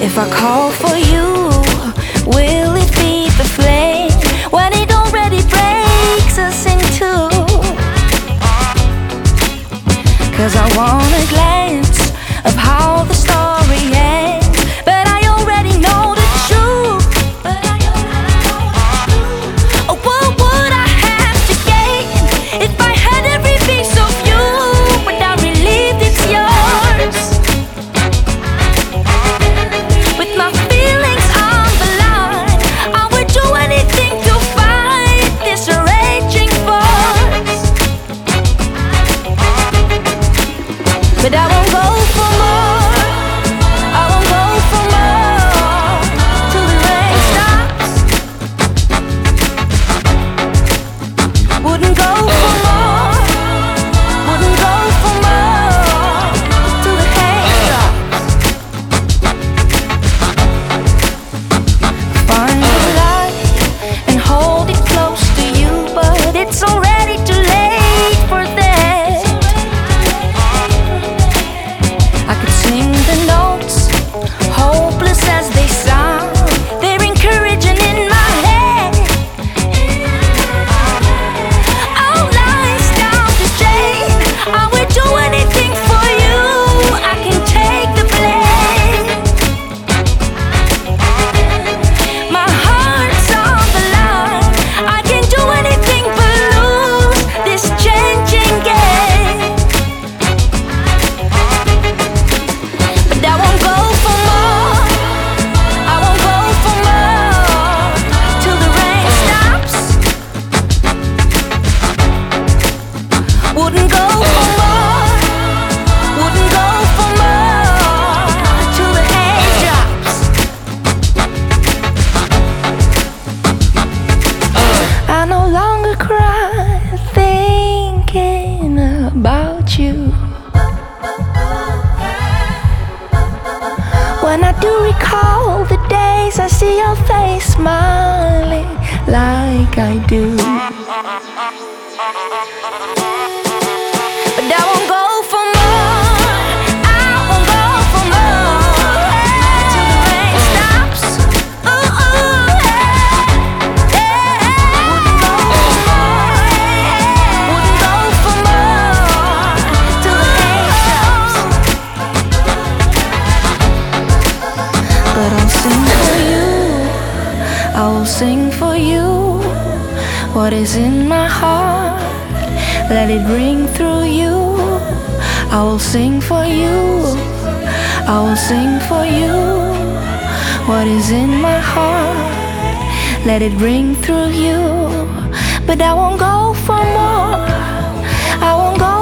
If I call for you, will it feed the flame when it already breaks us in two? 'Cause I want a glance of how the story ends, but I already know the truth. Oh, what would I have to gain if I had every piece of you, but I relieved it's yours? With my feelings on the line, I would do anything to fight this raging force. But I won't go for more. I won't go for more till the rain stops. Wouldn't go for more. Wouldn't go for more till the haze drops. Find the light and hold it close to you, but it's already too late for that. I could sing the notes, hopeless as they sound. They're encouraging in my head. All lies down the drain. I would do anything for you. I can take the blame. My heart's on the line. I can do anything but lose this changing game. But I won't go for more. I won't go for more till the rain stops. Wouldn't go for more. Wouldn't go for more till the haze drops. I no longer cry thinking about you. When I do recall the days I see your face smiling like I do. But I won't go for more. I won't go for more till the rain stops. Ooh, ooh, yeah, yeah. Wouldn't go for more till the haze drops. But I'll sing for you. I will sing for you what is in my heart. Let it ring through you. I will sing for you. I will sing for you what is in my heart. Let it ring through you. But I won't go for more. I won't go